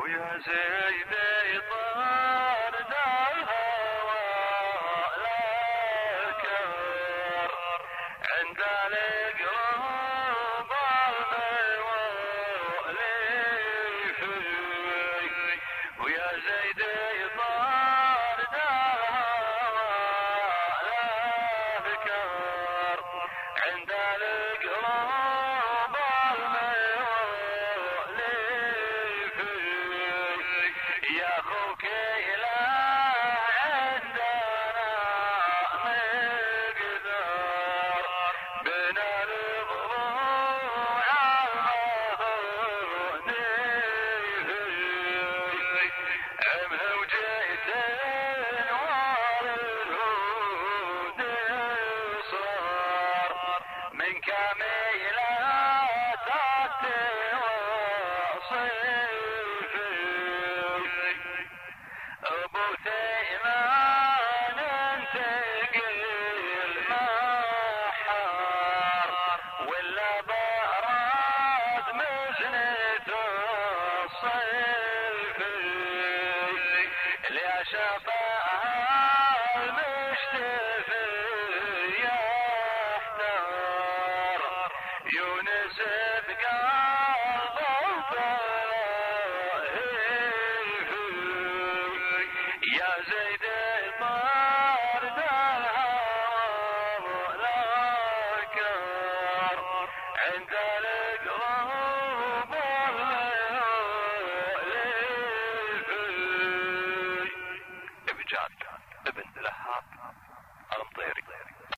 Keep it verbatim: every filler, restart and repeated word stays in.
ويا زيدي طار الهوى لكر عند القلوب المولف ويا زيدي طار الهوى لكر عند القلوب المولف يا اخوك لا عندنا مقدار بين الضلوع المهني عمه وجيت نوار الهود صار من كاملات التواصف ابو ثيمان انتقل محار ولا براد مزنة الصيف لا شفاها المشتفي يحتار يونس بقى